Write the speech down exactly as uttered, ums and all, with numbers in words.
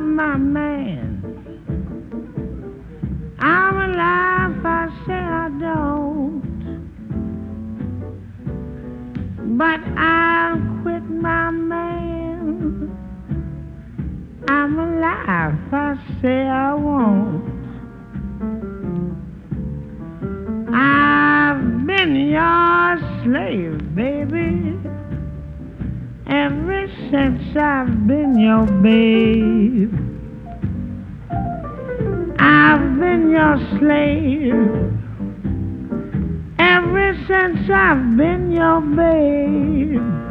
my man. I'm alive, I say I don't. But I'll quit my man. I'm alive, I say I won't. I've been your slave, baby, ever since I've been your babe. I've been your slave ever since I've been your babe.